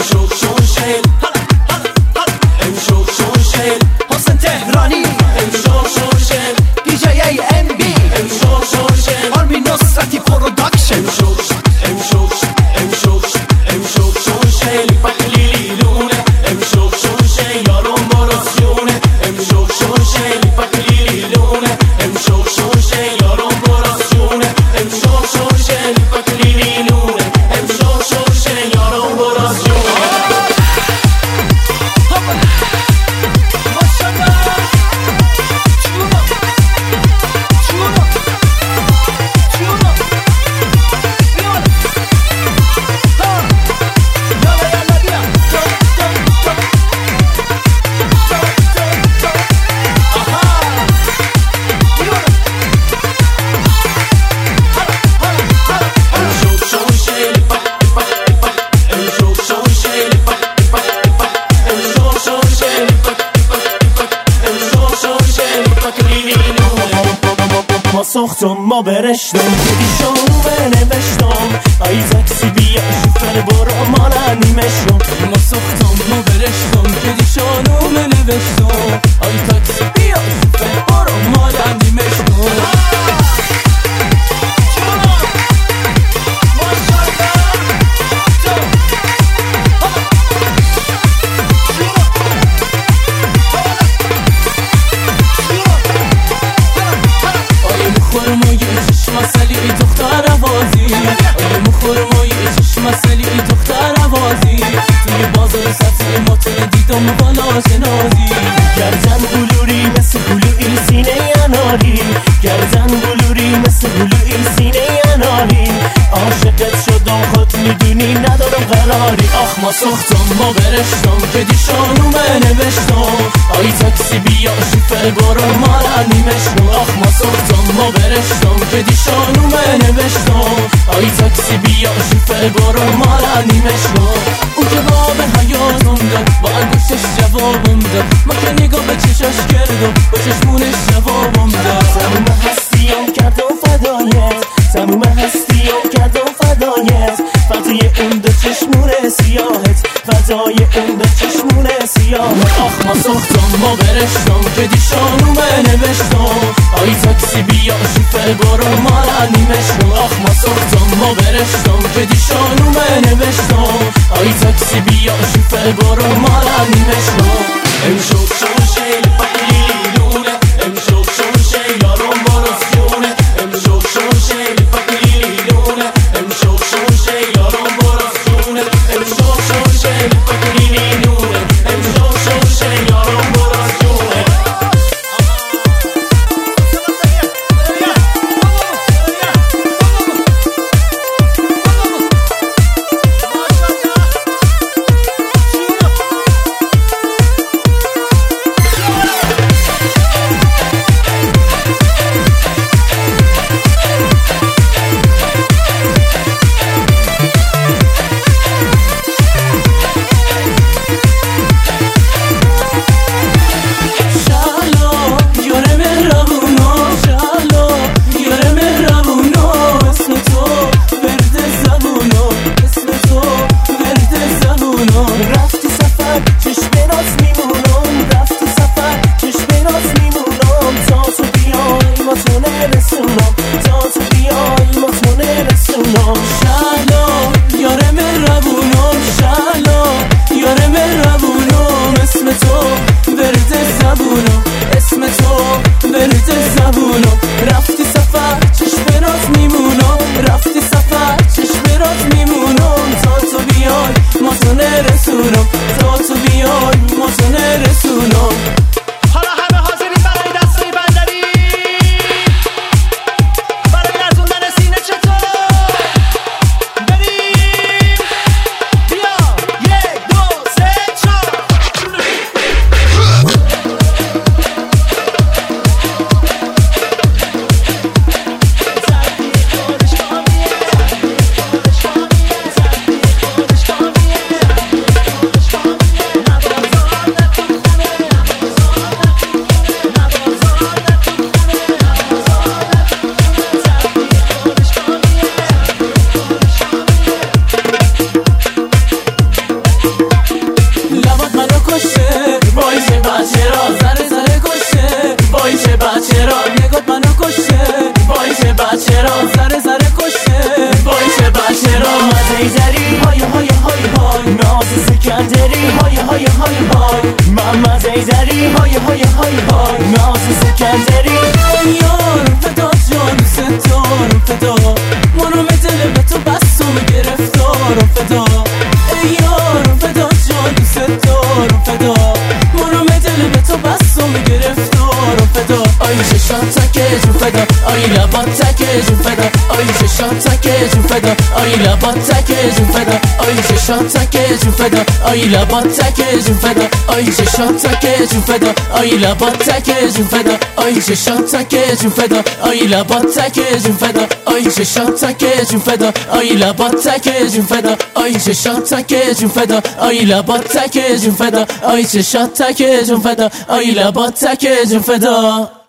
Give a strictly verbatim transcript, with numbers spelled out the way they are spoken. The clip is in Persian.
امشو شون شیل امشو شون شیل حسین تهرانی امشو شون شیل دی جی ای ام بی امشو شون شیل آرمی نصرتی پروداکشن امشو امشو امشو امشو شون شیل پکلیلی لونه امشو شون شیل یارم براسیونه امشو شون شیل پکلیلی لونه امشو شون شیل یارم براسیونه امشو شون شیل پکلیلی لونه امشو شون شیل یارم براسیونه ساختم ما برشتم بدی شانو بنوشتم ای تاکسی بیا شفر برو مالا نیمشتم ما ساختم ما برشتم بدی شانو بنوشتم ای تاکسی بیا شفر برو مالا نیمشتم مسئله دختر عوازی توی بازار سبزی ماتن دیدم بالا شنازی گردن بلوری مثل بلوی سینه اناری گردن بلوری مثل بلوی سینه اناری عاشقت شدم خود میدونی ندارم قراری آخ ما ساختم ما برشتم که دیشانو بنوشتم ای تاکسی بیا شفر برو مالا نیمشتم آخ ما ساختم ما برشتم که دیشانو بنوشتم ای تاکسی بیا شفر برو مالا نیمشتم او جواب حیاتم داد با انگوشش جوابم داد ما که نگاه به چشاش کردم با چشمونش جوابم داد تموم هستیم کردم فدایت تموم هستیم کردم فدایت فدای اون دو چشمون سیاهت فدای اون دو چشمون سیاهت آخ ما ساختم ما برشتم که دیشانو بنوشتم ای تاکسی بیا شفر برو مالا نیمشتم آخ ما ساختم ما برشتم که دیشانو بنوشتم ای تاکسی بیا شفر برو مالا نیمشتم امشو شون شیل پکلیلی لونه امشو شون شیل یارم براسیونه امشو شون شیل پکلیلی لونه امشو شون شیل یارم براسیونه امشو شون شیل پکلیلی لونه امشو شون شیل یارم براسیونه محمد ایدری های های های های ناز سکندری یارم فدا جان ستارم فدا منو به دل به تو بستم گرفتارم فدا یارم فدا جان ستارم فدا منو به دل به تو بستم گرفتارم فدا آی چشام تکه جون فدا آی لبات تکه جون فدا آی چشام تکه جون فدا آی لبات تکه جون فدا آی چشام تکه جون فدا آی لبات تکه جون فدا آی چشام تکه جون فدا آی لبات تکه جون فدا آی چشام تکه جون فدا آی لبات تکه جون فدا آی چشام تکه جون فدا آی لبات تکه جون فدا آی چشام تکه جون فدا آی لبات تکه جون فدا آی چشام تکه جون فدا آی لبات تکه جون فدا